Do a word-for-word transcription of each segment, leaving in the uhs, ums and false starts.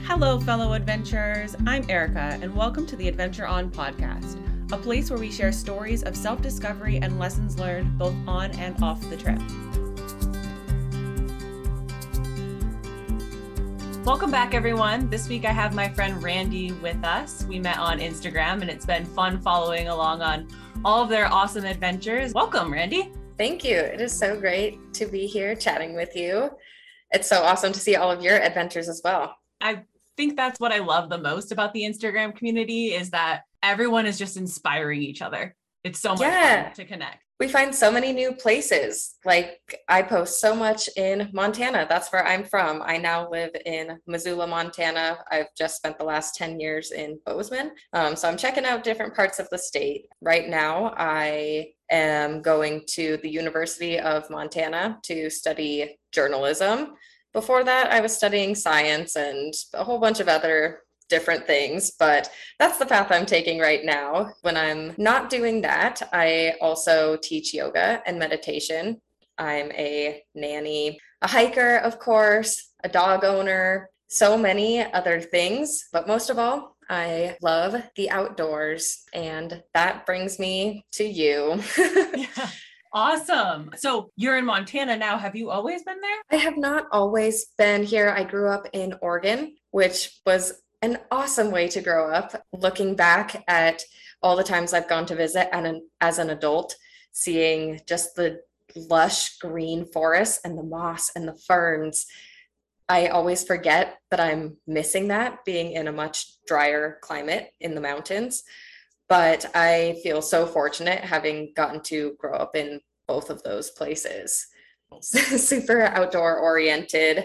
Hello, fellow adventurers. I'm Erica, and welcome to the Adventure On podcast, a place where we share stories of self-discovery and lessons learned both on and off the trip. Welcome back, everyone. This week I have my friend Randy with us. We met on Instagram, and it's been fun following along on all of their awesome adventures. Welcome, Randy. Thank you. It is so great to be here chatting with you. It's so awesome to see all of your adventures as well. I think that's what I love the most about the Instagram community is that everyone is just inspiring each other. It's so much yeah. fun to connect. We find so many new places. Like I post so much in Montana. That's where I'm from. I now live in Missoula, Montana. I've just spent the last ten years in Bozeman. Um, so I'm checking out different parts of the state. Right now, I am going to the University of Montana to study journalism. Before that, I was studying science and a whole bunch of other different things, but that's the path I'm taking right now. When I'm not doing that, I also teach yoga and meditation. I'm a nanny, a hiker, of course, a dog owner, so many other things, but most of all, I love the outdoors, and that brings me to you. Yeah. Awesome. So you're in Montana now. Have you always been there? I have not always been here. I grew up in Oregon, which was an awesome way to grow up. Looking back at all the times I've gone to visit and an, as an adult, seeing just the lush green forests and the moss and the ferns, I always forget that I'm missing that being in a much drier climate in the mountains. But I feel so fortunate having gotten to grow up in both of those places. Super outdoor oriented,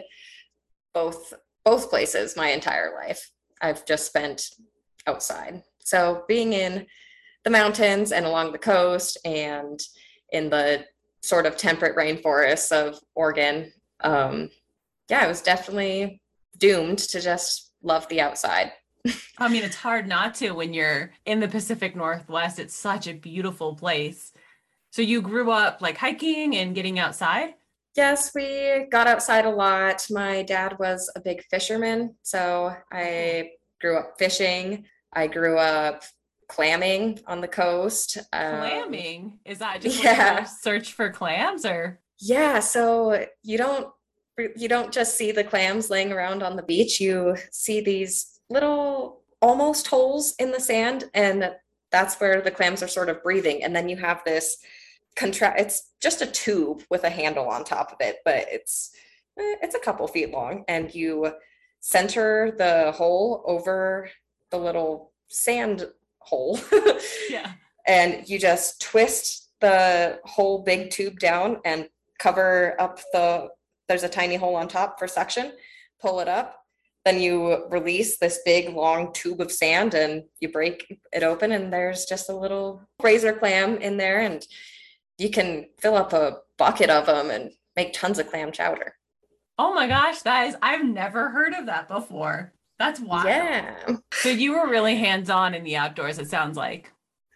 both both places my entire life. I've just spent outside. So being in the mountains and along the coast and in the sort of temperate rainforests of Oregon, um, yeah, I was definitely doomed to just love the outside. I mean, it's hard not to when you're in the Pacific Northwest. It's such a beautiful place. So you grew up like hiking and getting outside? Yes, we got outside a lot. My dad was a big fisherman, so I grew up fishing. I grew up clamming on the coast. Clamming? Um, Is that just yeah. like a search for clams or? Yeah, so you don't you don't just see the clams laying around on the beach. You see these little almost holes in the sand, and that's where the clams are sort of breathing. And then you have this contra it's just a tube with a handle on top of it, but it's it's a couple feet long, and you center the hole over the little sand hole. Yeah. And you just twist the whole big tube down and cover up the there's a tiny hole on top for suction, pull it up. Then you release this big long tube of sand and you break it open, and there's just a little razor clam in there, and you can fill up a bucket of them and make tons of clam chowder. Oh my gosh, that is, I've never heard of that before. That's wild. Yeah. So you were really hands-on in the outdoors, it sounds like.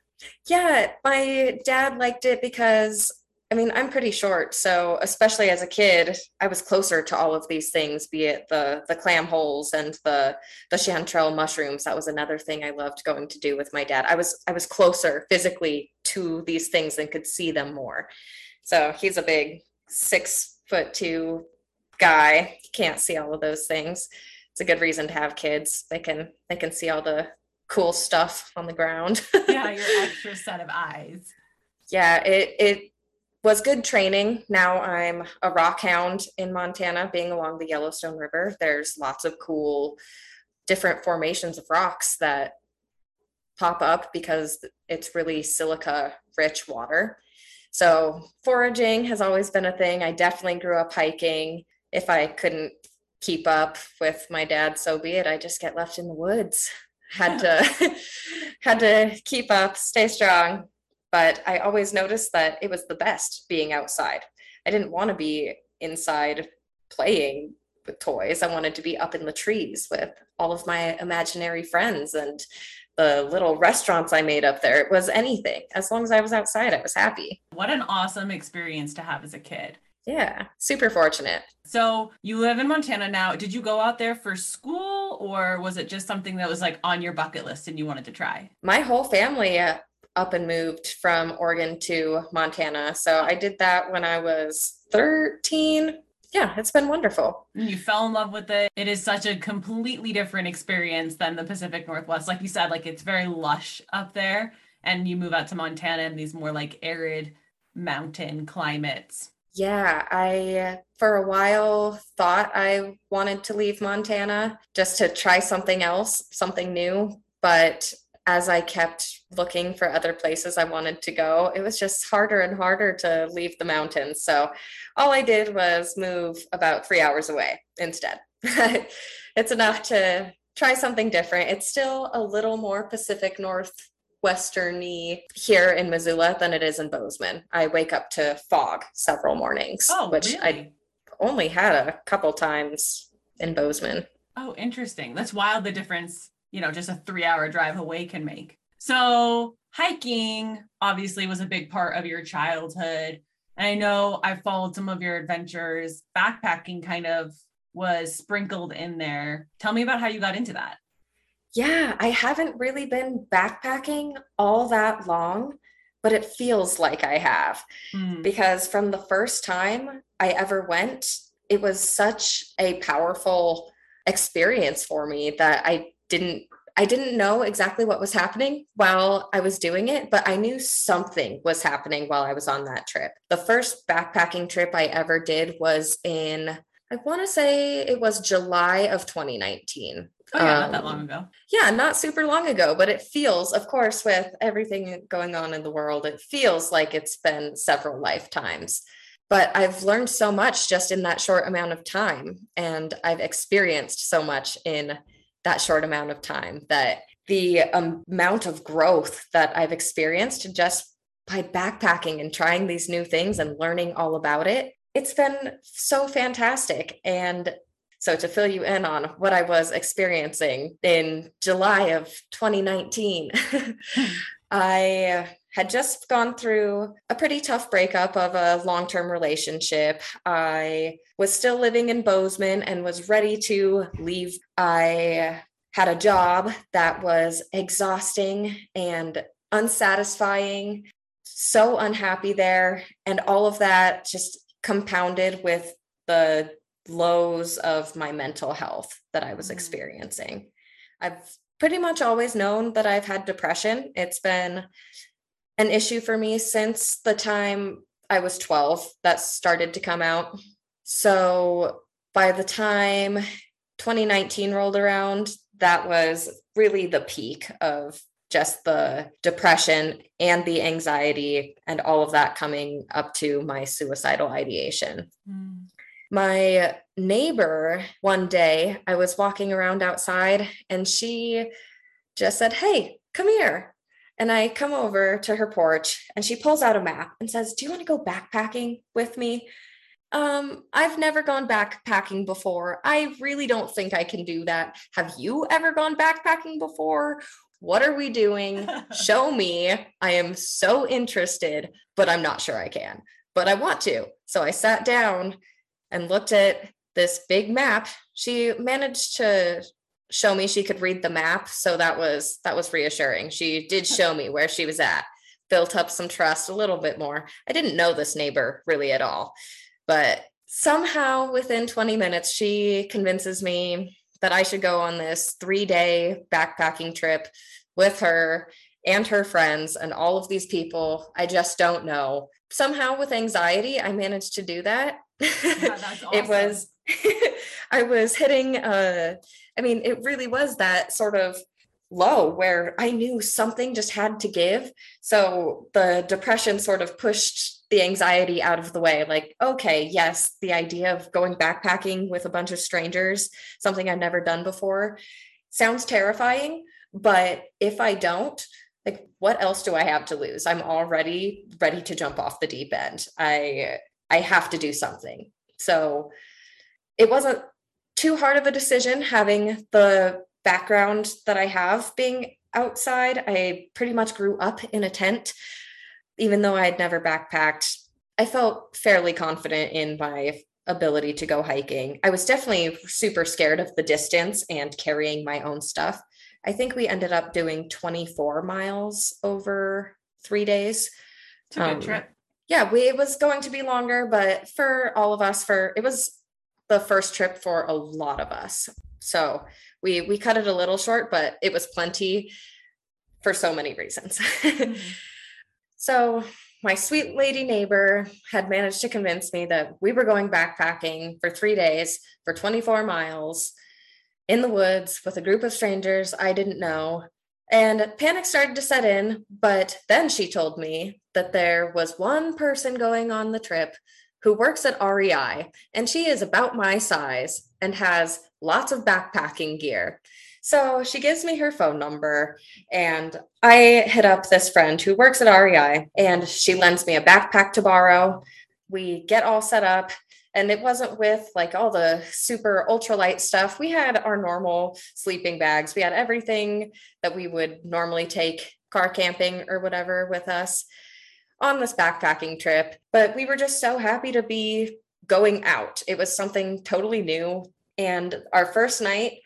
Yeah, my dad liked it because I mean, I'm pretty short, so especially as a kid, I was closer to all of these things, be it the the clam holes and the the chanterelle mushrooms. That was another thing I loved going to do with my dad. I was I was closer physically to these things and could see them more. So he's a big six foot two guy. He can't see all of those things. It's a good reason to have kids. They can they can see all the cool stuff on the ground. Yeah, your extra set of eyes. Yeah, it it was good training. Now I'm a rock hound in Montana, being along the Yellowstone River. There's lots of cool different formations of rocks that pop up because it's really silica rich water. So foraging has always been a thing. I definitely grew up hiking. If I couldn't keep up with my dad, so be it. I just get left in the woods. Had to had to keep up, stay strong. But I always noticed that it was the best being outside. I didn't want to be inside playing with toys. I wanted to be up in the trees with all of my imaginary friends and the little restaurants I made up there. It was anything. As long as I was outside, I was happy. What an awesome experience to have as a kid. Yeah, super fortunate. So you live in Montana now. Did you go out there for school or was it just something that was like on your bucket list and you wanted to try? My whole family uh, up and moved from Oregon to Montana. So I did that when I was thirteen. Yeah, it's been wonderful. And you fell in love with it. It is such a completely different experience than the Pacific Northwest. Like you said, like it's very lush up there. And you move out to Montana and these more like arid mountain climates. Yeah, I for a while thought I wanted to leave Montana just to try something else, something new. But as I kept looking for other places I wanted to go, it was just harder and harder to leave the mountains. So all I did was move about three hours away instead. It's enough to try something different. It's still a little more Pacific Northwesterny here in Missoula than it is in Bozeman. I wake up to fog several mornings, Oh, which really? I only had a couple times in Bozeman. Oh, interesting. That's wild the difference, you know, just a three hour drive away can make. So, hiking obviously was a big part of your childhood. And I know I followed some of your adventures. Backpacking kind of was sprinkled in there. Tell me about how you got into that. Yeah, I haven't really been backpacking all that long, but it feels like I have Hmm. because from the first time I ever went, it was such a powerful experience for me that I didn't I didn't know exactly what was happening while I was doing it, but I knew something was happening while I was on that trip. The first backpacking trip I ever did was in, I want to say it was July of twenty nineteen. Oh, yeah, not that long Um, ago. yeah, not super long ago, but it feels, of course, with everything going on in the world, it feels like it's been several lifetimes. But I've learned so much just in that short amount of time, and I've experienced so much in that short amount of time that the amount of growth that I've experienced just by backpacking and trying these new things and learning all about it, it's been so fantastic. And so, to fill you in on what I was experiencing in July of twenty nineteen, I had just gone through a pretty tough breakup of a long term relationship. I was still living in Bozeman and was ready to leave. I had a job that was exhausting and unsatisfying, so unhappy there. And all of that just compounded with the lows of my mental health that I was Mm. experiencing. I've pretty much always known that I've had depression. It's been an issue for me since the time I was twelve that started to come out. So by the time twenty nineteen rolled around, that was really the peak of just the depression and the anxiety and all of that coming up to my suicidal ideation. Mm. My neighbor, one day, I was walking around outside and she just said, "Hey, come here." And I come over to her porch and she pulls out a map and says, "Do you want to go backpacking with me?" Um, I've never gone backpacking before. I really don't think I can do that. Have you ever gone backpacking before? What are we doing? Show me. I am so interested, but I'm not sure I can. But I want to. So I sat down and looked at this big map. She managed to show me she could read the map, so that was that was reassuring. She did show me where she was at. Built up some trust a little bit more. I didn't know this neighbor really at all, but somehow within twenty minutes she convinces me that I should go on this three-day backpacking trip with her and her friends and all of these people I just don't know. Somehow with anxiety I managed to do that. Yeah, that's It awesome. was I was hitting uh I mean it really was that sort of low where I knew something just had to give. So the depression sort of pushed the anxiety out of the way. Like, okay, yes, the idea of going backpacking with a bunch of strangers, something I've never done before, sounds terrifying. But if I don't, like, what else do I have to lose? I'm already ready to jump off the deep end. I I have to do something. So it wasn't too hard of a decision having the background that I have being outside. I pretty much grew up in a tent, even though I had never backpacked. I felt fairly confident in my ability to go hiking. I was definitely super scared of the distance and carrying my own stuff. I think we ended up doing twenty-four miles over three days. It's a good Um, trip. yeah, we, it was going to be longer, but for all of us, for it was the first trip for a lot of us. So we we cut it a little short, but it was plenty for so many reasons. Mhm. So my sweet lady neighbor had managed to convince me that we were going backpacking for three days for twenty-four miles in the woods with a group of strangers I didn't know. And panic started to set in, but then she told me that there was one person going on the trip who works at R E I, and she is about my size and has lots of backpacking gear. So she gives me her phone number, and I hit up this friend who works at R E I, and she lends me a backpack to borrow. We get all set up, and it wasn't with like all the super ultralight stuff. We had our normal sleeping bags. We had everything that we would normally take car camping or whatever with us on this backpacking trip. But we were just so happy to be going out. It was something totally new. And our first night,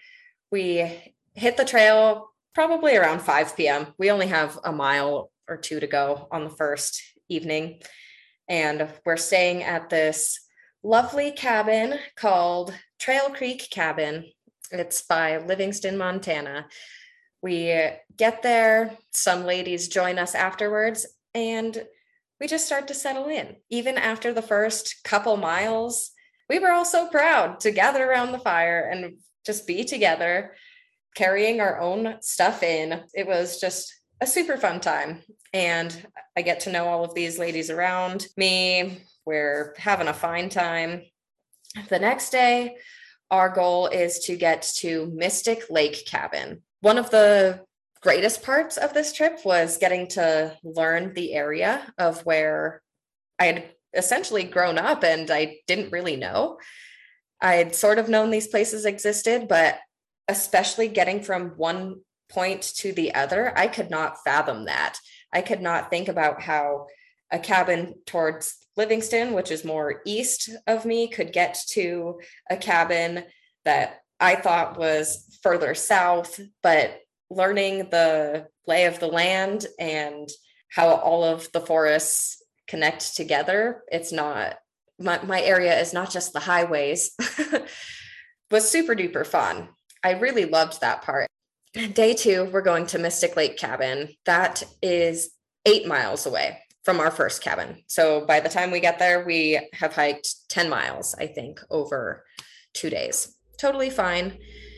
we hit the trail probably around five p.m. We only have a mile or two to go on the first evening. And we're staying at this lovely cabin called Trail Creek Cabin. It's by Livingston, Montana. We get there, some ladies join us afterwards, and we just start to settle in. Even after the first couple miles, we were all so proud to gather around the fire and just be together, carrying our own stuff in. It was just a super fun time. And I get to know all of these ladies around me. We're having a fine time. The next day, our goal is to get to Mystic Lake Cabin. One of the greatest parts of this trip was getting to learn the area of where I had essentially grown up and I didn't really know. I'd sort of known these places existed, but especially getting from one point to the other, I could not fathom that. I could not think about how a cabin towards Livingston, which is more east of me, could get to a cabin that I thought was further south, but learning the lay of the land and how all of the forests connect together, it's not, my, my area is not just the highways, was super duper fun. I really loved that part. Day two, we're going to Mystic Lake Cabin. That is eight miles away from our first cabin. So by the time we get there, we have hiked ten miles, I think, over two days. Totally fine.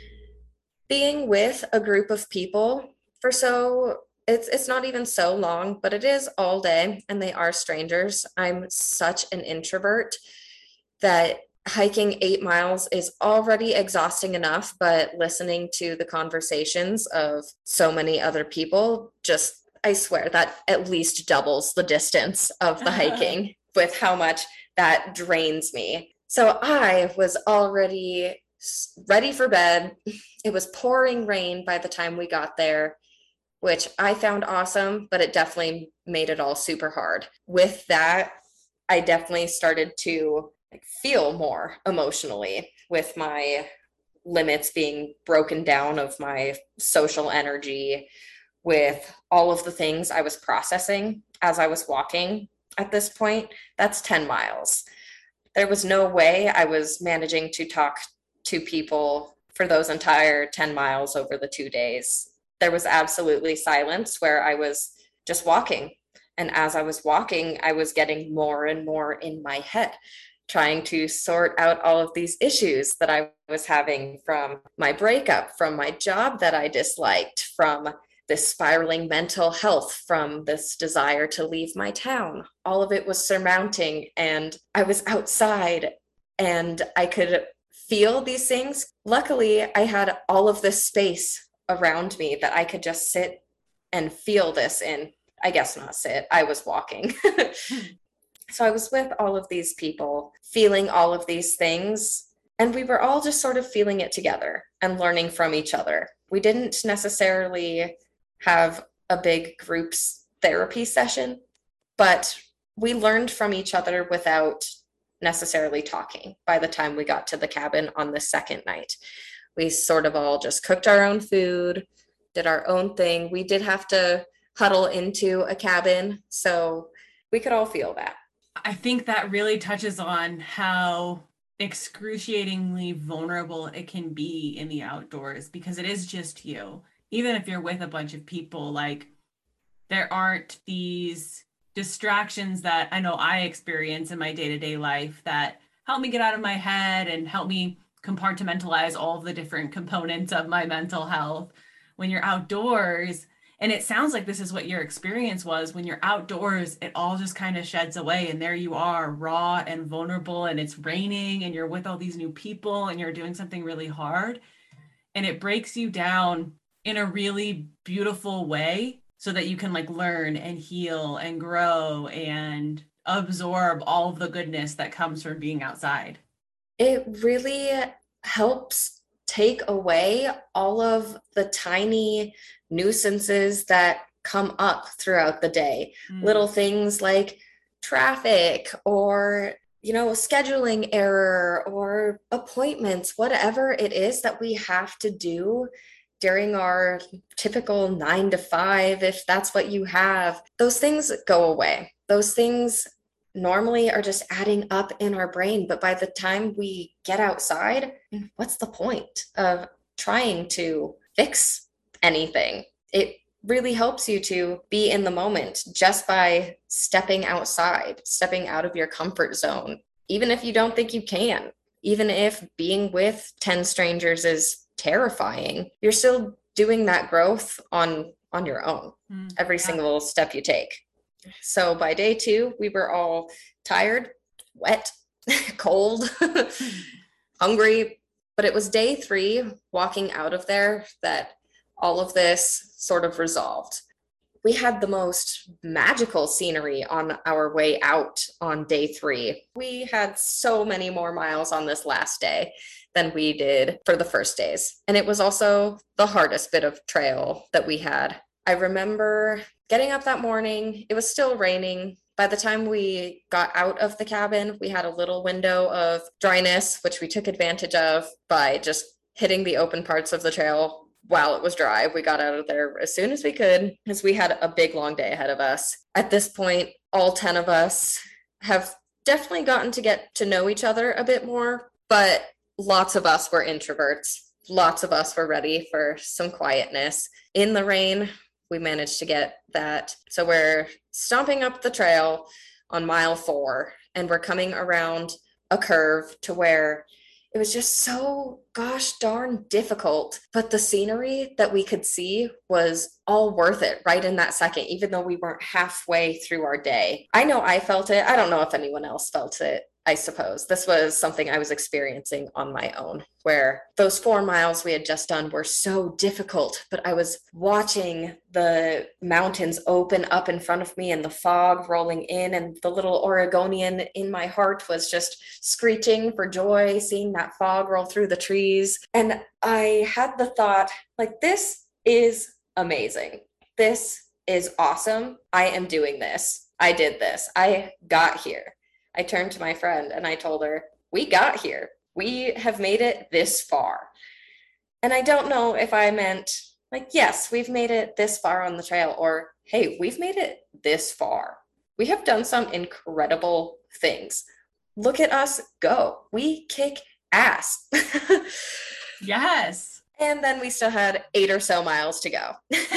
Being with a group of people for so, it's it's not even so long, but it is all day, and they are strangers. I'm such an introvert that hiking eight miles is already exhausting enough, but listening to the conversations of so many other people, just, I swear that at least doubles the distance of the hiking with how much that drains me. So I was already ready for bed. It was pouring rain by the time we got there, which I found awesome, but it definitely made it all super hard. With that, I definitely started to like feel more emotionally with my limits being broken down of my social energy, with all of the things I was processing as I was walking at this point. That's ten miles. There was no way I was managing to talk to people for those entire ten miles over the two days. There was absolutely silence where I was just walking. And as I was walking, I was getting more and more in my head, trying to sort out all of these issues that I was having from my breakup, from my job that I disliked, from this spiraling mental health, from this desire to leave my town. All of it was surmounting, and I was outside and I could feel these things. Luckily, I had all of this space around me that I could just sit and feel this in. I guess not sit, I was walking. So I was with all of these people, feeling all of these things, and we were all just sort of feeling it together and learning from each other. We didn't necessarily have a big groups therapy session, but we learned from each other without necessarily talking by the time we got to the cabin on the second night. We sort of all just cooked our own food, did our own thing. We did have to huddle into a cabin, so we could all feel that. I think that really touches on how excruciatingly vulnerable it can be in the outdoors, because it is just you. Even if you're with a bunch of people, like there aren't these distractions that I know I experience in my day-to-day life that help me get out of my head and help me compartmentalize all of the different components of my mental health. When you're outdoors, and it sounds like this is what your experience was, when you're outdoors, it all just kind of sheds away, and there you are, raw and vulnerable, and it's raining and you're with all these new people and you're doing something really hard, and it breaks you down in a really beautiful way so that you can like learn and heal and grow and absorb all of the goodness that comes from being outside. It really helps take away all of the tiny nuisances that come up throughout the day. Mm. Little things like traffic or, you know, scheduling error or appointments, whatever it is that we have to do during our typical nine to five, if that's what you have, those things go away. Those things normally are just adding up in our brain. But by the time we get outside, what's the point of trying to fix anything? It really helps you to be in the moment just by stepping outside, stepping out of your comfort zone, even if you don't think you can, even if being with ten strangers is terrifying, you're still doing that growth on on your own, mm, every yeah. single step you take. So by day two, we were all tired, wet, cold, hungry, but it was day three, walking out of there, that all of this sort of resolved. We had the most magical scenery on our way out on day three. We had so many more miles on this last day than we did for the first days. And it was also the hardest bit of trail that we had. I remember getting up that morning, it was still raining. By the time we got out of the cabin, we had a little window of dryness, which we took advantage of by just hitting the open parts of the trail while it was dry. We got out of there as soon as we could, because we had a big long day ahead of us. At this point, all ten of us have definitely gotten to get to know each other a bit more, but lots of us were introverts. Lots of us were ready for some quietness. In the rain, we managed to get that. So we're stomping up the trail on mile four, and we're coming around a curve to where it was just so gosh darn difficult, but the scenery that we could see was all worth it right in that second, even though we weren't halfway through our day. I know I felt it. I don't know if anyone else felt it. I suppose this was something I was experiencing on my own, where those four miles we had just done were so difficult, but I was watching the mountains open up in front of me and the fog rolling in, and the little Oregonian in my heart was just screeching for joy, seeing that fog roll through the trees. And I had the thought, like, this is amazing. This is awesome. I am doing this. I did this. I got here. I turned to my friend and I told her, we got here. We have made it this far. And I don't know if I meant like, yes, we've made it this far on the trail, or, hey, we've made it this far. We have done some incredible things. Look at us go. We kick ass. Yes. And then we still had eight or so miles to go.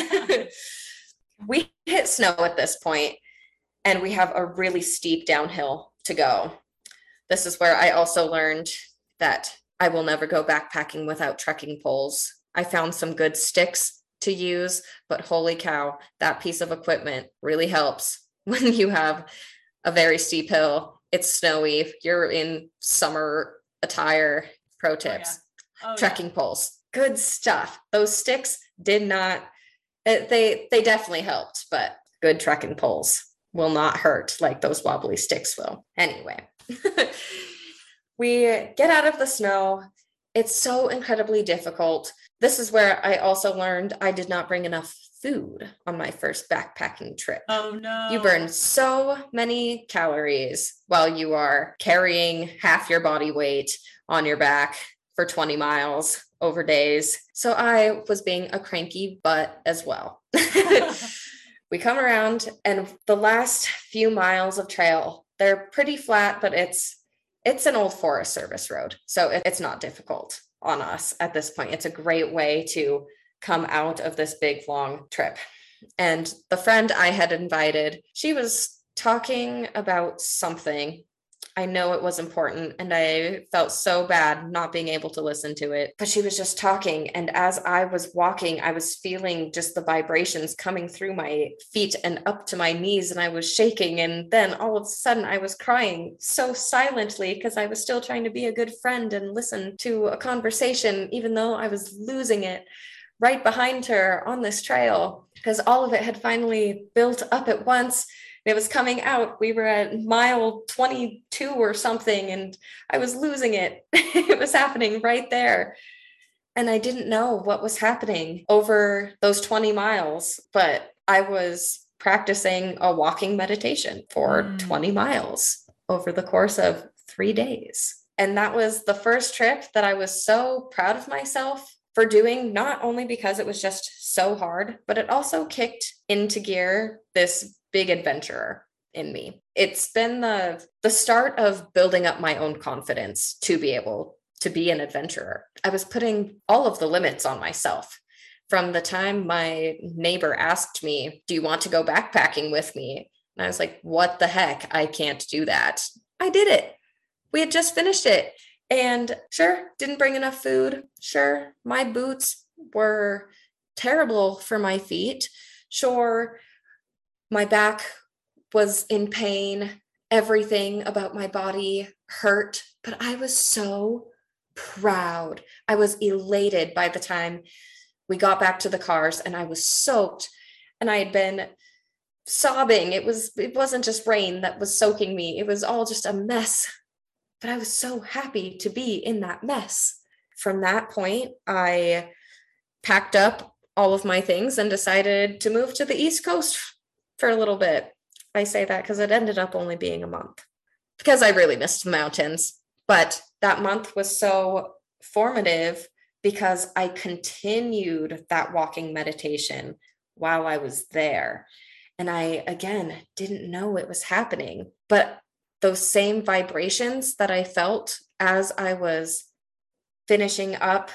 We hit snow at this point, and we have a really steep downhill to go. This is where I also learned that I will never go backpacking without trekking poles. I found some good sticks to use, but holy cow, that piece of equipment really helps when you have a very steep hill. It's snowy. You're in summer attire. Pro tips. Oh, yeah. Oh, trekking yeah. poles. Good stuff. Those sticks did not, they, they definitely helped, but good trekking poles will not hurt like those wobbly sticks will. Anyway, we get out of the snow. It's so incredibly difficult. This is where I also learned I did not bring enough food on my first backpacking trip. Oh no. You burn so many calories while you are carrying half your body weight on your back for twenty miles over days. So I was being a cranky butt as well. We come around, and the last few miles of trail, they're pretty flat, but it's it's an old Forest Service road. So it, it's not difficult on us at this point. It's a great way to come out of this big, long trip. And the friend I had invited, she was talking about something. I know it was important, and I felt so bad not being able to listen to it, but she was just talking. And as I was walking, I was feeling just the vibrations coming through my feet and up to my knees, and I was shaking. And then all of a sudden I was crying so silently because I was still trying to be a good friend and listen to a conversation, even though I was losing it right behind her on this trail, because all of it had finally built up at once. It was coming out. We were at mile twenty-two or something, and I was losing it. It was happening right there. And I didn't know what was happening over those twenty miles, but I was practicing a walking meditation for mm. twenty miles over the course of three days. And that was the first trip that I was so proud of myself for doing, not only because it was just so hard, but it also kicked into gear this big adventurer in me. It's been the the start of building up my own confidence to be able to be an adventurer. I was putting all of the limits on myself. From the time my neighbor asked me, "Do you want to go backpacking with me?" And I was like, "What the heck? I can't do that." I did it. We had just finished it. And sure, didn't bring enough food. Sure, my boots were terrible for my feet. Sure, my back was in pain. Everything about my body hurt, but I was so proud. I was elated by the time we got back to the cars, and I was soaked, and I had been sobbing. It was, it wasn't just rain that was soaking me. It was all just a mess, but I was so happy to be in that mess. From that point, I packed up all of my things and decided to move to the East Coast for a little bit. I say that because it ended up only being a month because I really missed the mountains. But that month was so formative because I continued that walking meditation while I was there. And I, again, didn't know it was happening. But those same vibrations that I felt as I was finishing up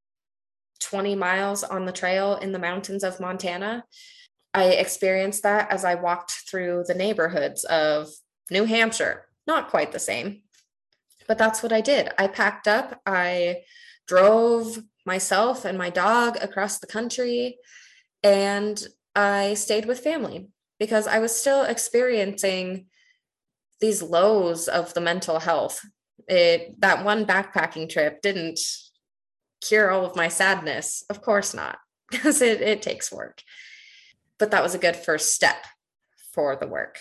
twenty miles on the trail in the mountains of Montana, I experienced that as I walked through the neighborhoods of New Hampshire. Not quite the same, but that's what I did. I packed up, I drove myself and my dog across the country, and I stayed with family because I was still experiencing these lows of the mental health. It, that one backpacking trip didn't cure all of my sadness. Of course not, because it, it takes work. But that was a good first step for the work.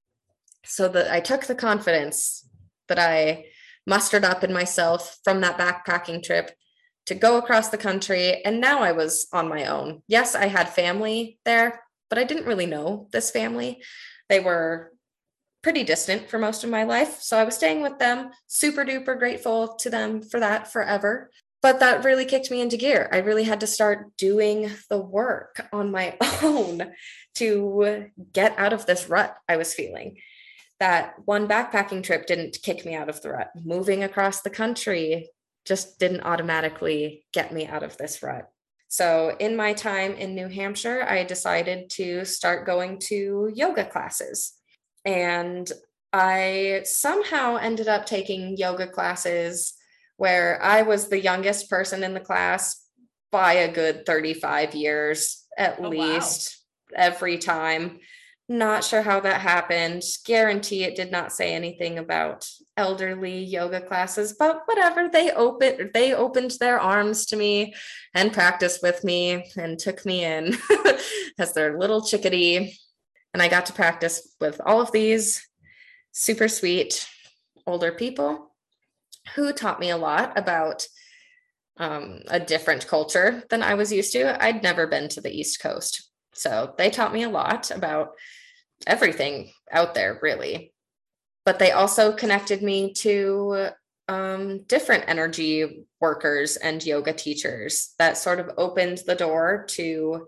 So that I took the confidence that I mustered up in myself from that backpacking trip to go across the country. And now I was on my own. Yes, I had family there, but I didn't really know this family. They were pretty distant for most of my life. So I was staying with them, super duper grateful to them for that forever. But that really kicked me into gear. I really had to start doing the work on my own to get out of this rut I was feeling. That one backpacking trip didn't kick me out of the rut. Moving across the country just didn't automatically get me out of this rut. So in my time in New Hampshire, I decided to start going to yoga classes. And I somehow ended up taking yoga classes where I was the youngest person in the class by a good thirty-five years at oh, least wow. Every time. Not sure how that happened. Guarantee it did not say anything about elderly yoga classes, but whatever. They opened, they opened their arms to me and practiced with me and took me in as their little chickadee. And I got to practice with all of these super sweet older people who taught me a lot about um, a different culture than I was used to. I'd never been to the East Coast. So they taught me a lot about everything out there, really. But they also connected me to um, different energy workers and yoga teachers that sort of opened the door to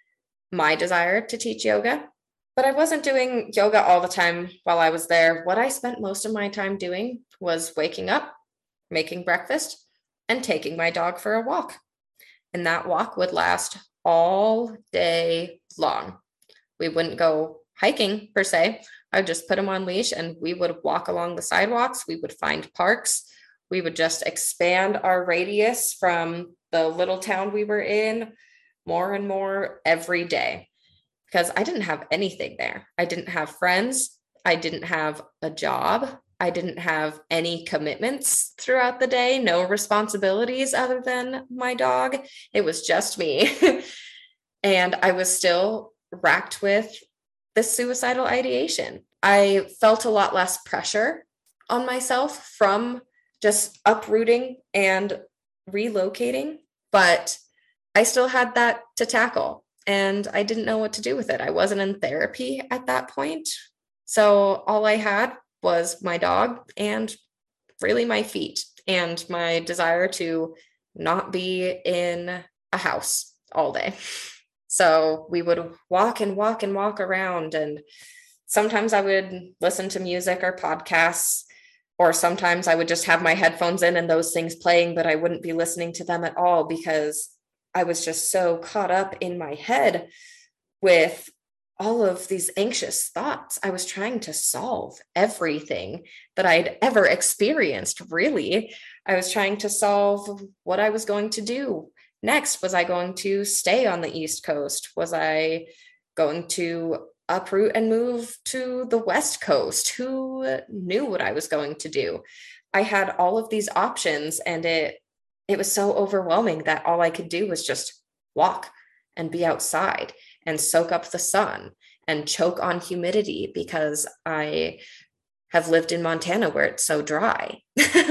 my desire to teach yoga. But I wasn't doing yoga all the time while I was there. What I spent most of my time doing was waking up, making breakfast, and taking my dog for a walk. And that walk would last all day long. We wouldn't go hiking per se. I would just put him on leash and we would walk along the sidewalks. We would find parks. We would just expand our radius from the little town we were in more and more every day, because I didn't have anything there. I didn't have friends. I didn't have a job. I didn't have any commitments throughout the day, no responsibilities other than my dog. It was just me. And I was still racked with this suicidal ideation. I felt a lot less pressure on myself from just uprooting and relocating, but I still had that to tackle and I didn't know what to do with it. I wasn't in therapy at that point. So all I had was my dog and really my feet and my desire to not be in a house all day. So we would walk and walk and walk around, and sometimes I would listen to music or podcasts, or sometimes I would just have my headphones in and those things playing, but I wouldn't be listening to them at all because I was just so caught up in my head with all of these anxious thoughts. I was trying to solve everything that I'd ever experienced, really. I was trying to solve what I was going to do next. Was I going to stay on the East Coast? Was I going to uproot and move to the West Coast? Who knew what I was going to do? I had all of these options, and it it was so overwhelming that all I could do was just walk and be outside and soak up the sun and choke on humidity because I have lived in Montana where it's so dry.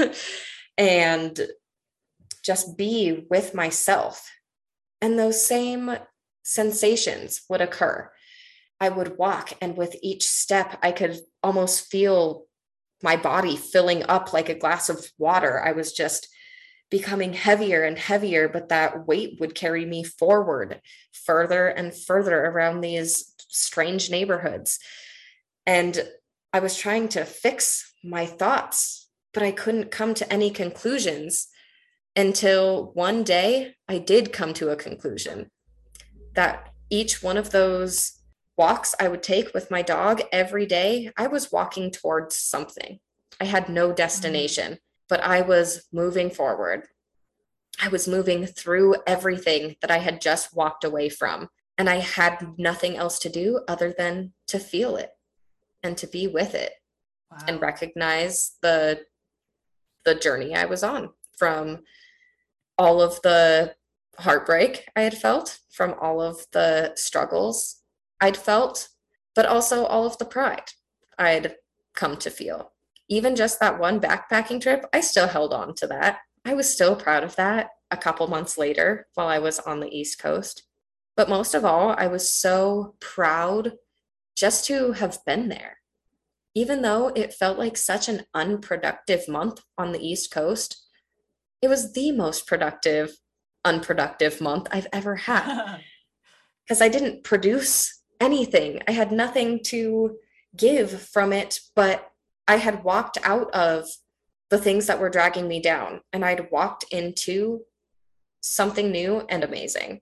And just be with myself. And those same sensations would occur. I would walk, and with each step, I could almost feel my body filling up like a glass of water. I was just becoming heavier and heavier, but that weight would carry me forward further and further around these strange neighborhoods. And I was trying to fix my thoughts, but I couldn't come to any conclusions until one day I did come to a conclusion that each one of those walks I would take with my dog every day, I was walking towards something. I had no destination, but I was moving forward. I was moving through everything that I had just walked away from. And I had nothing else to do other than to feel it and to be with it. Wow. And recognize the, the journey I was on, from all of the heartbreak I had felt, from all of the struggles I'd felt, but also all of the pride I'd come to feel. Even just that one backpacking trip, I still held on to that. I was still proud of that a couple months later while I was on the East Coast. But most of all, I was so proud just to have been there. Even though it felt like such an unproductive month on the East Coast, it was the most productive, unproductive month I've ever had. Because I didn't produce anything. I had nothing to give from it, but I had walked out of the things that were dragging me down, and I'd walked into something new and amazing.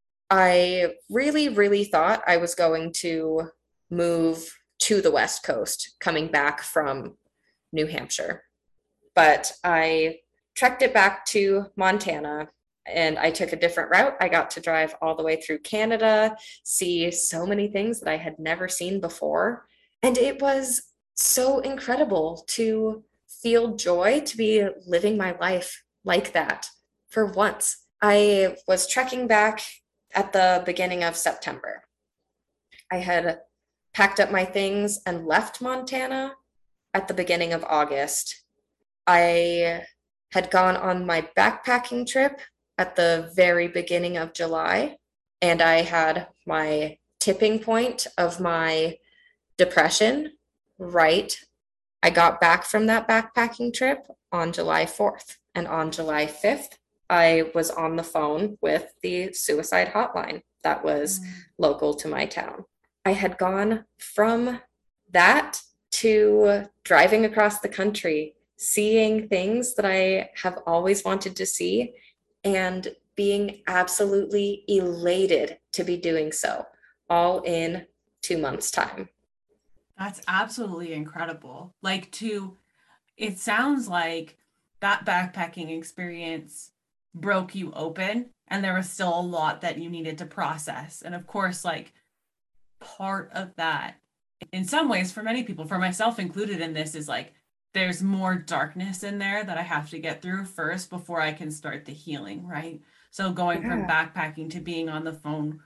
I really, really thought I was going to move to the West Coast coming back from New Hampshire, but I trekked it back to Montana. And I took a different route. I got to drive all the way through Canada, see so many things that I had never seen before. And it was so incredible to feel joy, to be living my life like that for once. I was trekking back at the beginning of September. I had packed up my things and left Montana at the beginning of August. I had gone on my backpacking trip at the very beginning of July. And I had my tipping point of my depression right. I got back from that backpacking trip on July fourth. And on July fifth, I was on the phone with the suicide hotline that was Mm. local to my town. I had gone from that to driving across the country, seeing things that I have always wanted to see, and being absolutely elated to be doing so, all in two months' time. That's absolutely incredible. Like to, it sounds like that backpacking experience broke you open and there was still a lot that you needed to process. And of course, like part of that, in some ways, for many people, for myself included in this, is like there's more darkness in there that I have to get through first before I can start the healing, right? So going from Yeah. backpacking to being on the phone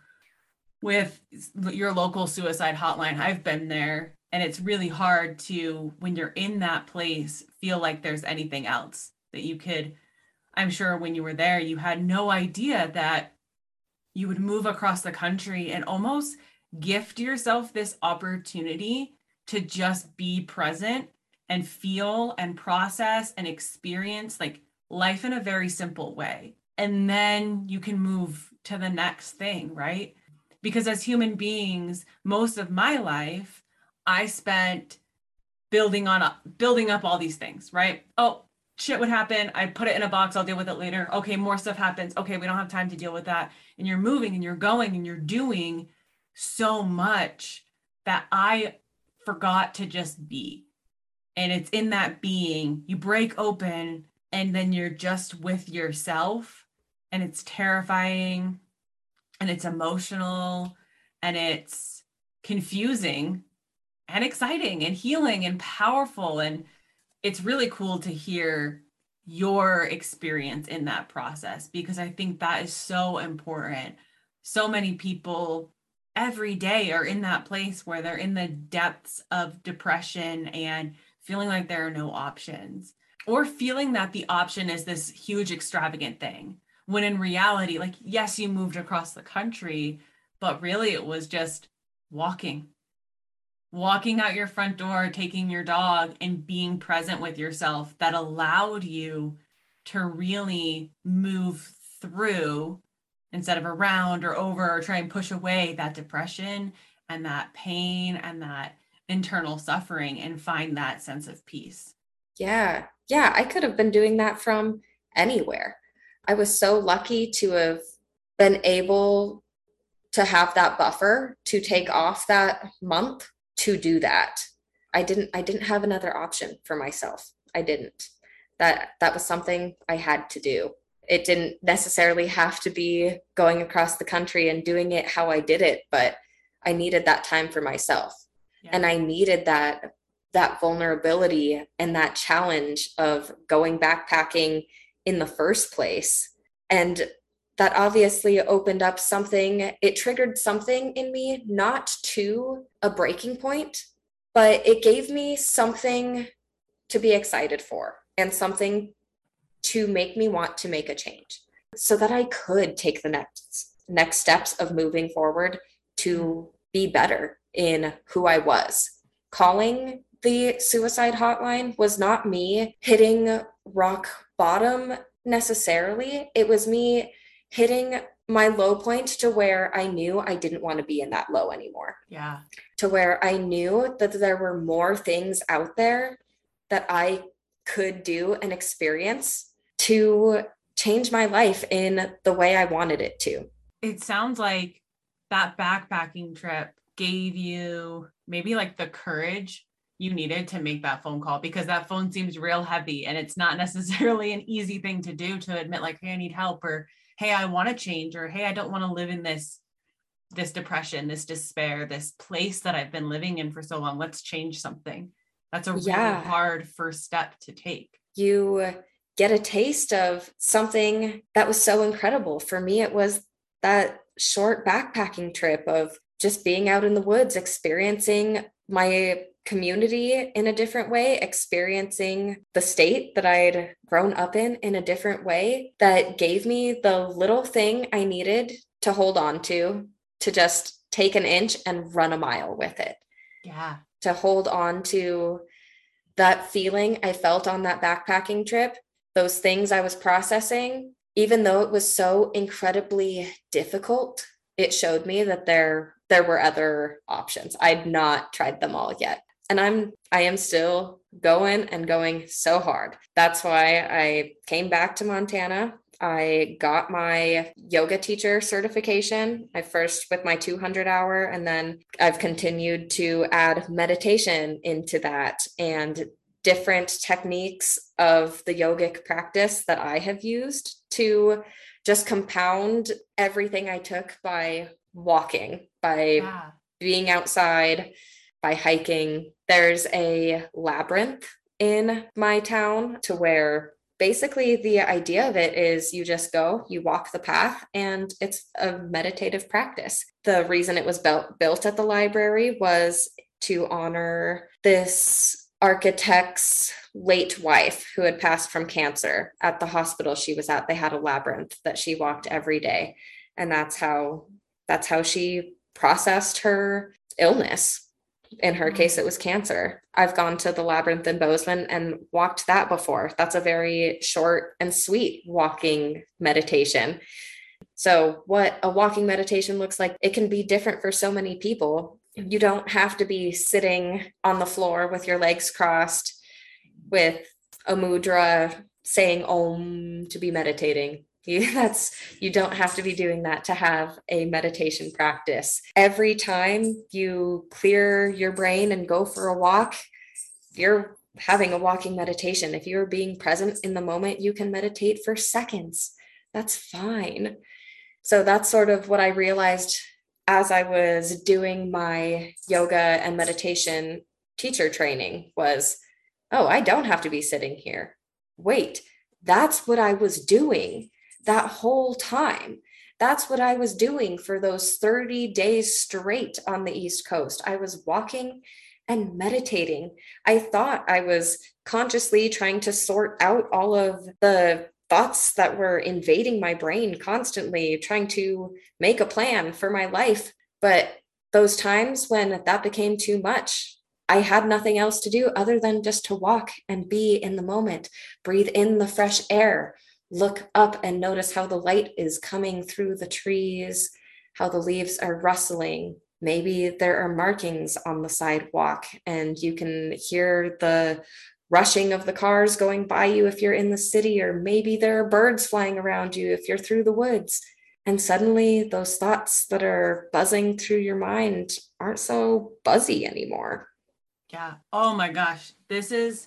with your local suicide hotline, I've been there. And it's really hard to, when you're in that place, feel like there's anything else that you could. I'm sure when you were there, you had no idea that you would move across the country and almost gift yourself this opportunity to just be present and feel and process and experience like life in a very simple way. And then you can move to the next thing, right? Because as human beings, most of my life, I spent building on up, building up all these things, right? Oh, shit would happen. I put it in a box. I'll deal with it later. Okay, more stuff happens. Okay, we don't have time to deal with that. And you're moving and you're going and you're doing so much that I forgot to just be. And it's in that being, you break open and then you're just with yourself. And it's terrifying and it's emotional and it's confusing and exciting and healing and powerful. And it's really cool to hear your experience in that process because I think that is so important. So many people every day are in that place where they're in the depths of depression and feeling like there are no options, or feeling that the option is this huge extravagant thing when in reality, like, yes, you moved across the country, but really it was just walking walking out your front door, taking your dog, and being present with yourself that allowed you to really move through instead of around or over or try and push away that depression and that pain and that internal suffering and find that sense of peace. Yeah. Yeah. I could have been doing that from anywhere. I was so lucky to have been able to have that buffer to take off that month to do that. I didn't I didn't have another option for myself. I didn't. That that was something I had to do. It didn't necessarily have to be going across the country and doing it how I did it, but I needed that time for myself. Yeah. And I needed that that vulnerability and that challenge of going backpacking in the first place. And that obviously opened up something, it triggered something in me, not to a breaking point, but it gave me something to be excited for and something to make me want to make a change so that I could take the next next steps of moving forward to be better in who I was. Calling the suicide hotline was not me hitting rock bottom necessarily. It was me hitting my low point to where I knew I didn't want to be in that low anymore. Yeah. To where I knew that there were more things out there that I could do and experience to change my life in the way I wanted it to. It sounds like that backpacking trip gave you maybe like the courage you needed to make that phone call, because that phone seems real heavy and it's not necessarily an easy thing to do, to admit like, hey, I need help, or hey, I want to change, or hey, I don't want to live in this this depression, this despair, this place that I've been living in for so long. Let's change something. That's a really Yeah. hard first step to take. You get a taste of something that was so incredible. For me, it was that short backpacking trip of just being out in the woods, experiencing my community in a different way, experiencing the state that I'd grown up in in a different way, that gave me the little thing I needed to hold on to, to just take an inch and run a mile with it. Yeah. To hold on to that feeling I felt on that backpacking trip, those things I was processing, even though it was so incredibly difficult, it showed me that there there were other options. I'd not tried them all yet. And I'm I am still going and going so hard. That's why I came back to Montana. I got my yoga teacher certification. I first with my two hundred hour, and then I've continued to add meditation into that and different techniques of the yogic practice that I have used to just compound everything I took by walking, by Yeah. being outside, by hiking. There's a labyrinth in my town to where basically the idea of it is you just go, you walk the path, and it's a meditative practice. The reason it was built built at the library was to honor this architect's late wife who had passed from cancer. At the hospital she was at, they had a labyrinth that she walked every day. And that's how that's how she processed her illness. In her case, it was cancer. I've gone to the labyrinth in Bozeman and walked that before. That's a very short and sweet walking meditation. So what a walking meditation looks like, it can be different for so many people. You don't have to be sitting on the floor with your legs crossed with a mudra saying Om to be meditating. You, that's you don't have to be doing that to have a meditation practice. Every time you clear your brain and go for a walk, you're having a walking meditation. If you're being present in the moment, you can meditate for seconds. That's fine. So that's sort of what I realized as I was doing my yoga and meditation teacher training was, oh, I don't have to be sitting here. Wait, that's what I was doing that whole time. That's what I was doing for those thirty days straight on the East Coast. I was walking and meditating. I thought I was consciously trying to sort out all of the thoughts that were invading my brain constantly, trying to make a plan for my life. But those times when that became too much, I had nothing else to do other than just to walk and be in the moment, breathe in the fresh air, look up and notice how the light is coming through the trees, how the leaves are rustling. Maybe there are markings on the sidewalk and you can hear the rushing of the cars going by you if you're in the city, or maybe there are birds flying around you if you're through the woods. And suddenly those thoughts that are buzzing through your mind aren't so buzzy anymore. Yeah. Oh my gosh. This is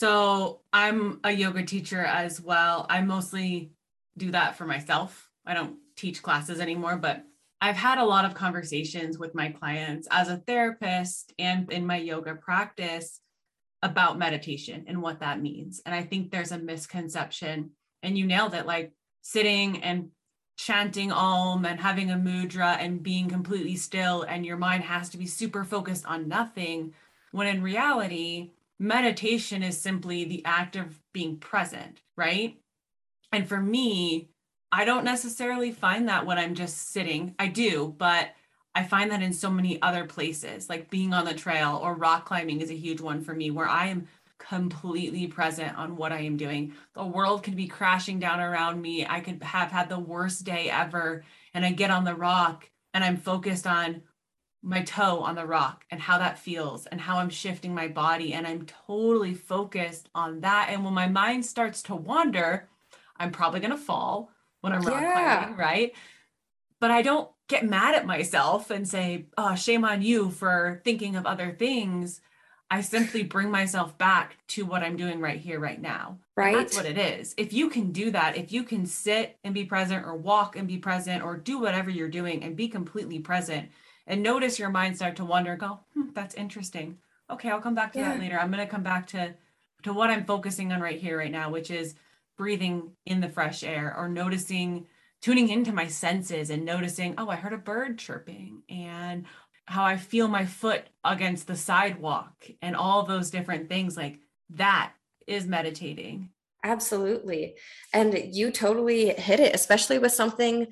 So I'm a yoga teacher as well. I mostly do that for myself. I don't teach classes anymore, but I've had a lot of conversations with my clients as a therapist and in my yoga practice about meditation and what that means. And I think there's a misconception, and you nailed it, like sitting and chanting Om and having a mudra and being completely still, and your mind has to be super focused on nothing, when in reality, meditation is simply the act of being present, right? And for me, I don't necessarily find that when I'm just sitting. I do, but I find that in so many other places, like being on the trail or rock climbing is a huge one for me, where I am completely present on what I am doing. The world could be crashing down around me. I could have had the worst day ever, and I get on the rock and I'm focused on my toe on the rock and how that feels and how I'm shifting my body. And I'm totally focused on that. And when my mind starts to wander, I'm probably going to fall when I'm rock Yeah. climbing, right? But I don't get mad at myself and say, oh, shame on you for thinking of other things. I simply bring myself back to what I'm doing right here, right now. Right. And that's what it is. If you can do that, if you can sit and be present, or walk and be present, or do whatever you're doing and be completely present, and notice your mind start to wander and go, hmm, that's interesting. Okay, I'll come back to Yeah. that later. I'm going to come back to, to what I'm focusing on right here, right now, which is breathing in the fresh air, or noticing, tuning into my senses and noticing, oh, I heard a bird chirping, and how I feel my foot against the sidewalk, and all those different things. Like that is meditating. Absolutely. And you totally hit it, especially with something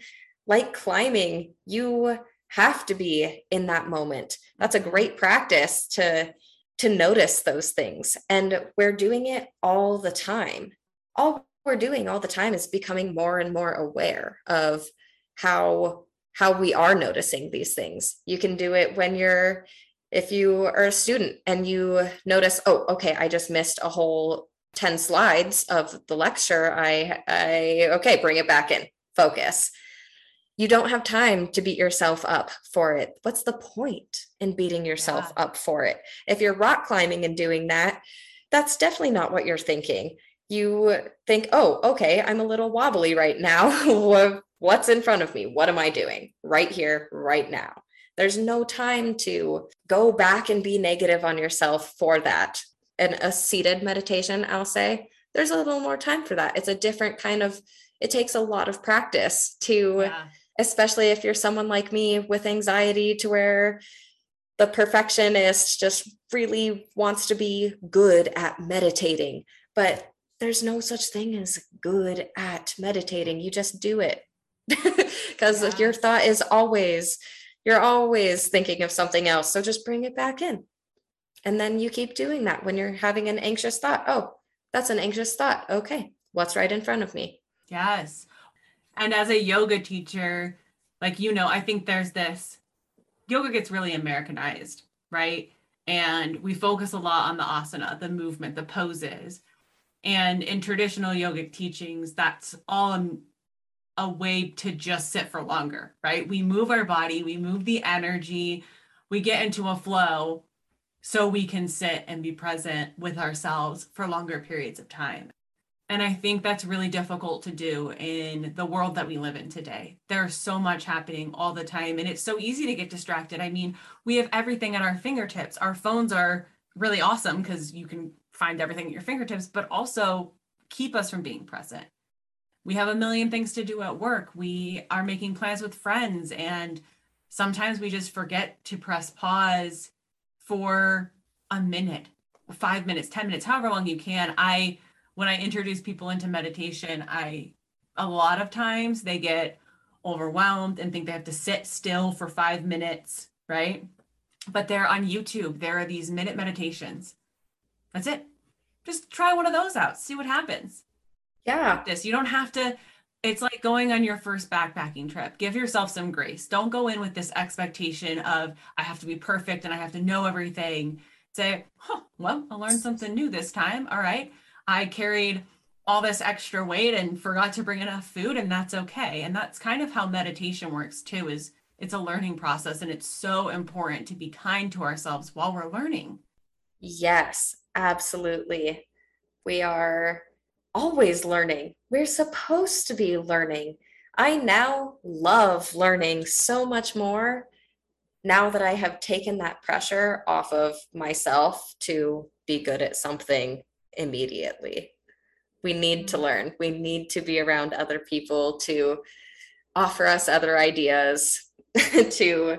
like climbing, you have to be in that moment. That's a great practice to to notice those things. And we're doing it all the time. All we're doing all the time is becoming more and more aware of how how we are noticing these things. You can do it when you're if you are a student and you notice, oh, okay, I just missed a whole ten slides of the lecture. I I okay, bring it back in. Focus. You don't have time to beat yourself up for it. What's the point in beating yourself Yeah. up for it? If you're rock climbing and doing that, that's definitely not what you're thinking. You think, oh, okay, I'm a little wobbly right now. What's in front of me? What am I doing right here, right now? There's no time to go back and be negative on yourself for that. And a seated meditation, I'll say, there's a little more time for that. It's a different kind of, it takes a lot of practice to, Yeah. especially if you're someone like me with anxiety, to where the perfectionist just really wants to be good at meditating. But there's no such thing as good at meditating. You just do it. Because Yeah. your thought is always, you're always thinking of something else. So just bring it back in. And then you keep doing that when you're having an anxious thought. Oh, that's an anxious thought. Okay, what's right in front of me? Yes. And as a yoga teacher, like, you know, I think there's this yoga gets really Americanized, right? And we focus a lot on the asana, the movement, the poses. And in traditional yogic teachings, that's all a, a way to just sit for longer, right? We move our body, we move the energy, we get into a flow so we can sit and be present with ourselves for longer periods of time. And I think that's really difficult to do in the world that we live in today. There's so much happening all the time, and it's so easy to get distracted. I mean, we have everything at our fingertips. Our phones are really awesome because you can find everything at your fingertips, but also keep us from being present. We have a million things to do at work. We are making plans with friends, and sometimes we just forget to press pause for a minute, five minutes, ten minutes, however long you can. I When I introduce people into meditation, I, a lot of times they get overwhelmed and think they have to sit still for five minutes, right? But they're on YouTube. There are these minute meditations. That's it. Just try one of those out. See what happens. Yeah. Practice. You don't have to, it's like going on your first backpacking trip. Give yourself some grace. Don't go in with this expectation of, I have to be perfect and I have to know everything. Say, huh, well, I learned something new this time. All right. I carried all this extra weight and forgot to bring enough food, and that's okay. And that's kind of how meditation works too, is it's a learning process, and it's so important to be kind to ourselves while we're learning. Yes, absolutely. We are always learning. We're supposed to be learning. I now love learning so much more now that I have taken that pressure off of myself to be good at something immediately. We need to learn. We need to be around other people to offer us other ideas to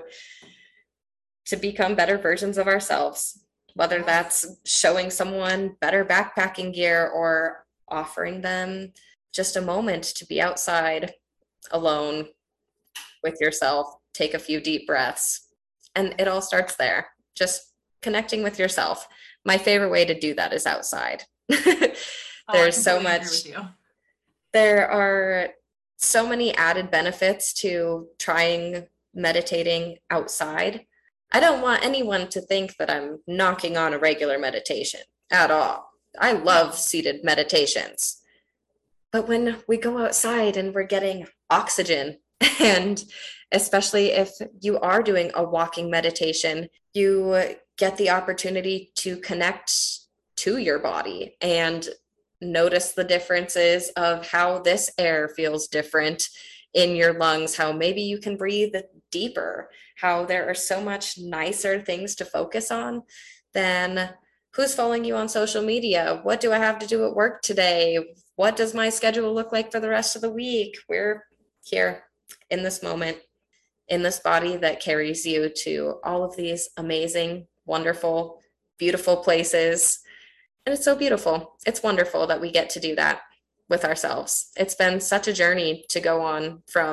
to become better versions of ourselves, whether that's showing someone better backpacking gear or offering them just a moment to be outside alone with yourself, take a few deep breaths. And it all starts there, just connecting with yourself. My favorite way to do that is outside. Oh, I There's so completely agree much, with you. there are so many added benefits to trying meditating outside. I don't want anyone to think that I'm knocking on a regular meditation at all. I love seated meditations. But when we go outside and we're getting oxygen, and especially if you are doing a walking meditation, you get the opportunity to connect to your body and notice the differences of how this air feels different in your lungs, how maybe you can breathe deeper, how there are so much nicer things to focus on than who's following you on social media, what do I have to do at work today, what does my schedule look like for the rest of the week. We're here in this moment, in this body that carries you to all of these amazing, wonderful, beautiful places. And it's so beautiful. It's wonderful that we get to do that with ourselves. It's been such a journey to go on from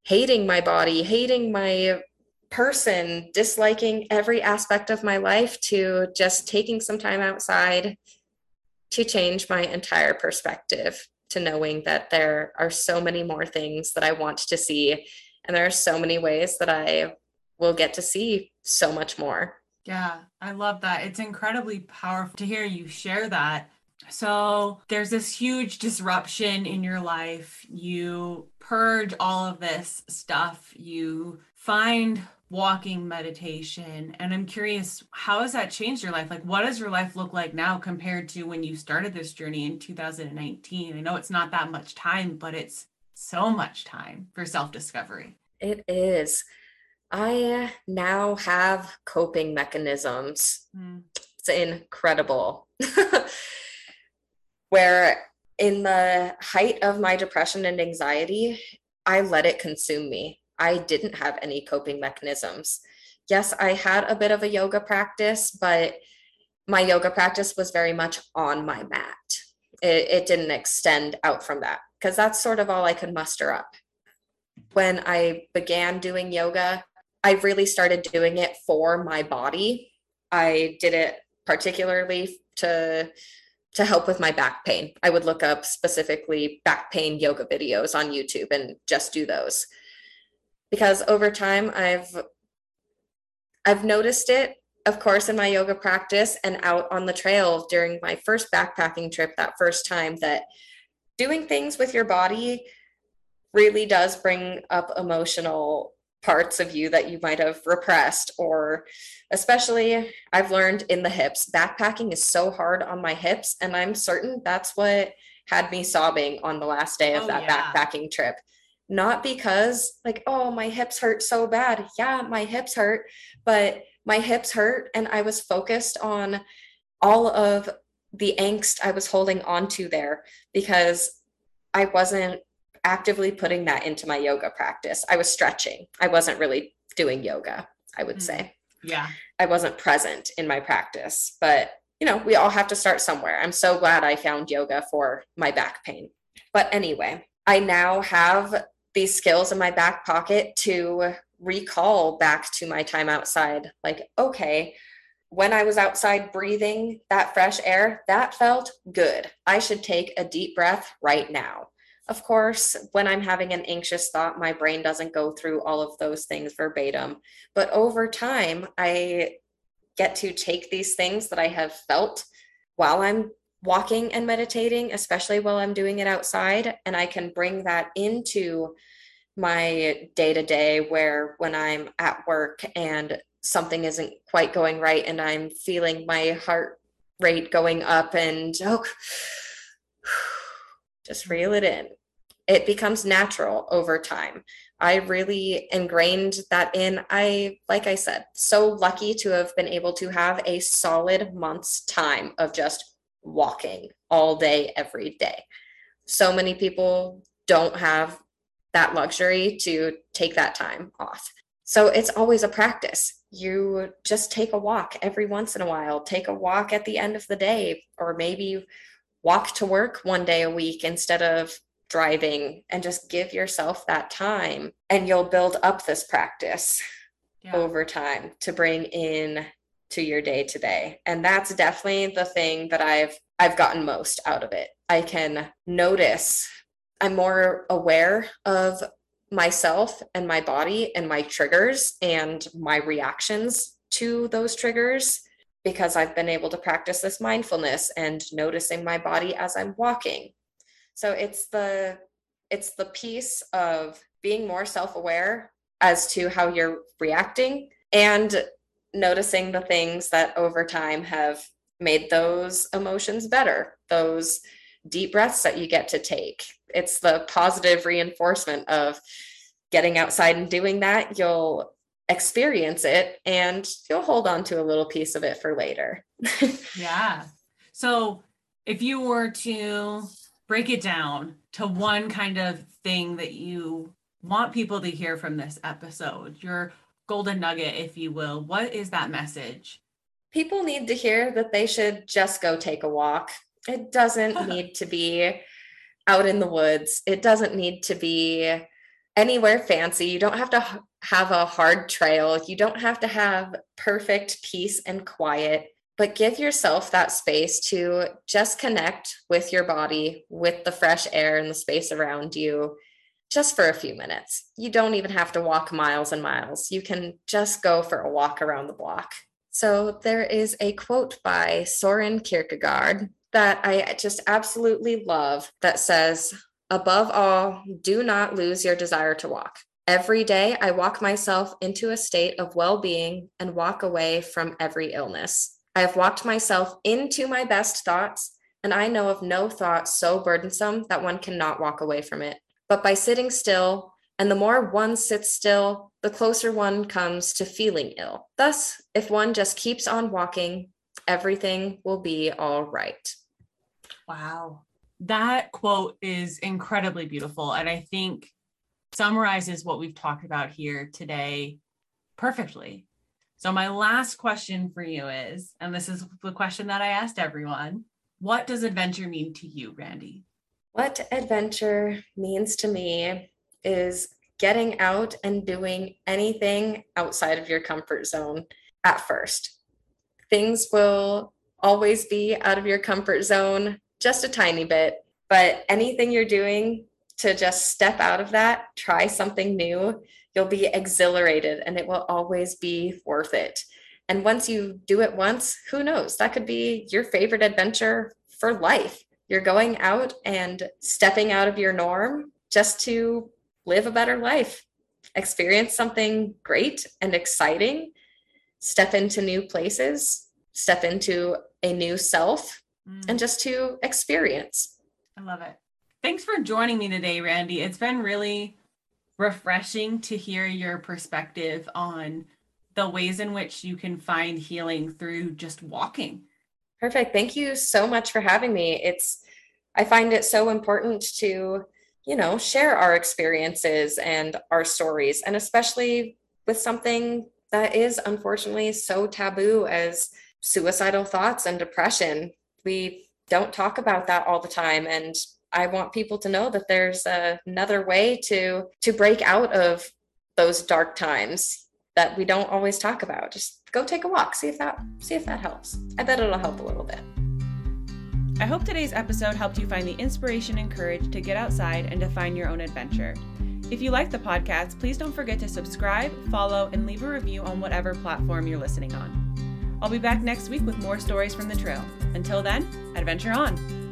hating my body, hating my person, disliking every aspect of my life, to just taking some time outside to change my entire perspective, to knowing that there are so many more things that I want to see. And there are so many ways that I will get to see so much more. Yeah, I love that. It's incredibly powerful to hear you share that. So there's this huge disruption in your life. You purge all of this stuff. You find walking meditation. And I'm curious, how has that changed your life? Like, what does your life look like now compared to when you started this journey in two thousand nineteen? I know it's not that much time, but it's so much time for self-discovery. It is. I now have coping mechanisms. Mm. It's incredible. Where in the height of my depression and anxiety, I let it consume me. I didn't have any coping mechanisms. Yes, I had a bit of a yoga practice, but my yoga practice was very much on my mat. It, it didn't extend out from that, because that's sort of all I could muster up. When I began doing yoga, I really started doing it for my body. I did it particularly to to help with my back pain. I would look up specifically back pain yoga videos on YouTube and just do those. Because over time I've I've noticed it, of course, in my yoga practice and out on the trail during my first backpacking trip, that first time, that doing things with your body really does bring up emotional parts of you that you might have repressed. Or especially, I've learned in the hips, backpacking is so hard on my hips, and I'm certain that's what had me sobbing on the last day of Oh, that yeah. backpacking trip. Not because like, oh, my hips hurt so bad. Yeah, my hips hurt, but my hips hurt and I was focused on all of the angst I was holding onto there, because I wasn't actively putting that into my yoga practice. I was stretching. I wasn't really doing yoga, I would mm. say. Yeah. I wasn't present in my practice, but you know, we all have to start somewhere. I'm so glad I found yoga for my back pain. But anyway, I now have these skills in my back pocket to recall back to my time outside. Like, okay, when I was outside breathing that fresh air, that felt good. I should take a deep breath right now. Of course, when I'm having an anxious thought, my brain doesn't go through all of those things verbatim. But over time, I get to take these things that I have felt while I'm walking and meditating, especially while I'm doing it outside, and I can bring that into my day-to-day, where when I'm at work and something isn't quite going right and I'm feeling my heart rate going up and oh, just reel it in. It becomes natural over time. I really ingrained that in. I, like I said, so lucky to have been able to have a solid month's time of just walking all day, every day. So many people don't have that luxury to take that time off. So it's always a practice. You just take a walk every once in a while, take a walk at the end of the day, or maybe walk to work one day a week instead of driving, and just give yourself that time, and you'll build up this practice yeah. over time to bring in to your day to day. And that's definitely the thing that I've I've gotten most out of it. I can notice, I'm more aware of myself and my body and my triggers and my reactions to those triggers, because I've been able to practice this mindfulness and noticing my body as I'm walking. So it's the it's the piece of being more self-aware as to how you're reacting, and noticing the things that over time have made those emotions better, those deep breaths that you get to take. It's the positive reinforcement of getting outside and doing that. You'll experience it and you'll hold on to a little piece of it for later. Yeah. So if you were to break it down to one kind of thing that you want people to hear from this episode, your golden nugget, if you will, what is that message? People need to hear that they should just go take a walk. It doesn't need to be out in the woods. It doesn't need to be anywhere fancy. You don't have to h- have a hard trail. You don't have to have perfect peace and quiet, but give yourself that space to just connect with your body, with the fresh air and the space around you, just for a few minutes. You don't even have to walk miles and miles. You can just go for a walk around the block. So there is a quote by Soren Kierkegaard that I just absolutely love that says, "Above all, do not lose your desire to walk. Every day I walk myself into a state of well-being and walk away from every illness. I have walked myself into my best thoughts, and I know of no thought so burdensome that one cannot walk away from it. But by sitting still, and the more one sits still, the closer one comes to feeling ill. Thus, if one just keeps on walking, everything will be all right." Wow. That quote is incredibly beautiful, and I think summarizes what we've talked about here today perfectly. So my last question for you is, and this is the question that I asked everyone, what does adventure mean to you, Randy? What adventure means to me is getting out and doing anything outside of your comfort zone at first. Things will always be out of your comfort zone just a tiny bit, but anything you're doing to just step out of that, try something new, you'll be exhilarated and it will always be worth it. And once you do it once, who knows? That could be your favorite adventure for life. You're going out and stepping out of your norm just to live a better life, experience something great and exciting, step into new places, step into a new self, mm. and just to experience. I love it. Thanks for joining me today, Randy. It's been really refreshing to hear your perspective on the ways in which you can find healing through just walking. Perfect. Thank you so much for having me. It's, I find it so important to, you know, share our experiences and our stories, and especially with something that is unfortunately so taboo as suicidal thoughts and depression. We don't talk about that all the time. And I want people to know that there's a, another way to, to break out of those dark times that we don't always talk about. Just go take a walk, see if that, see if that helps. I bet it'll help a little bit. I hope today's episode helped you find the inspiration and courage to get outside and define your own adventure. If you like the podcast, please don't forget to subscribe, follow, and leave a review on whatever platform you're listening on. I'll be back next week with more stories from the trail. Until then, adventure on!